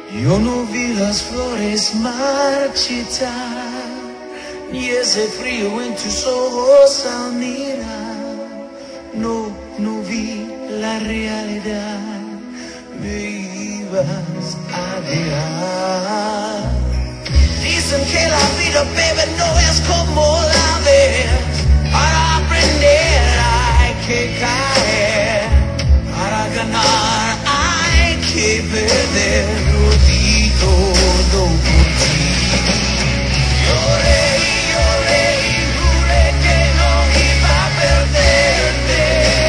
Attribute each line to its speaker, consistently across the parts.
Speaker 1: Yo no vi las flores marchitar, ni ese frío en tus ojos al mirar. No, no vi la realidad, me ibas a dejar. Dicen que la vida, baby, no es como la ves. Para aprender hay que caer, para ganar hay que perder. Lo di todo por ti. Lloré y lloré y juré que no iba a perderte.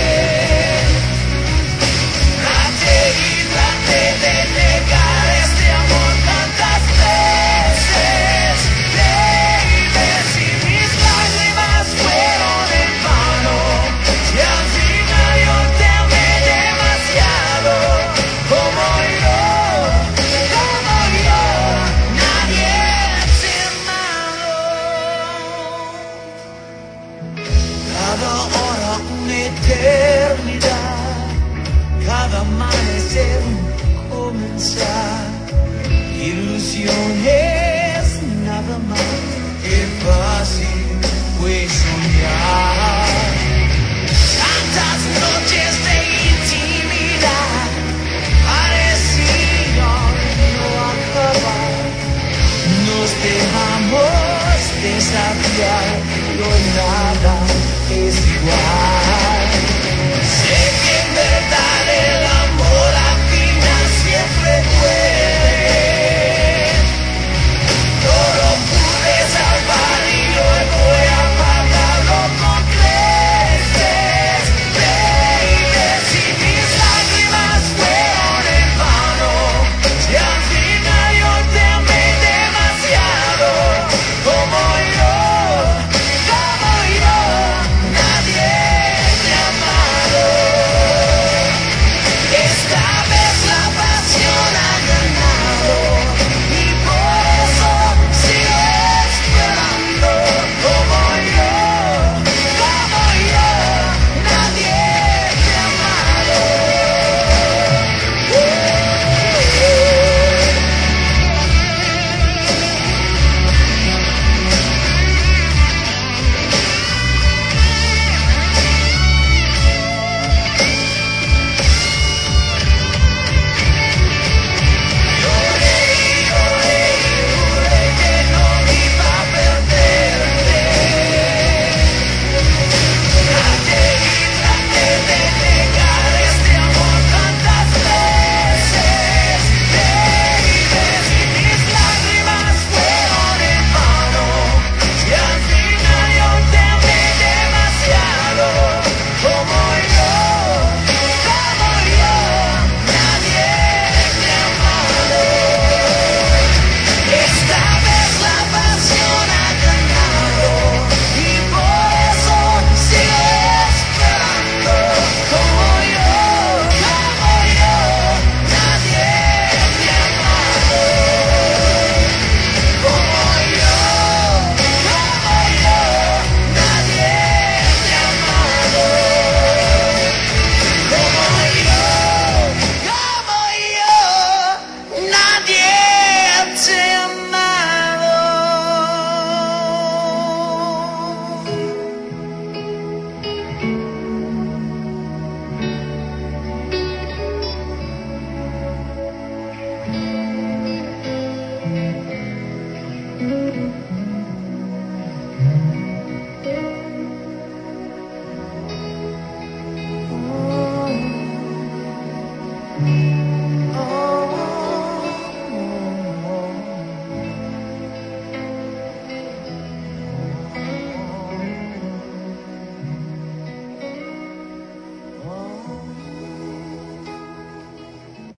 Speaker 1: Traté y traté de negar este amor tantas veces, baby, si mis lágrimas fueron en vano, y al final yo te amé demasiado, como yo, nadie es hermano. Cada hora una eternidad, cada amanecer un comenzar. Ilusiones nada más, que fácil fue soñar. Tantas noches de intimidad parecían no acabar. Nos dejamos desafiar, pero nada es igual.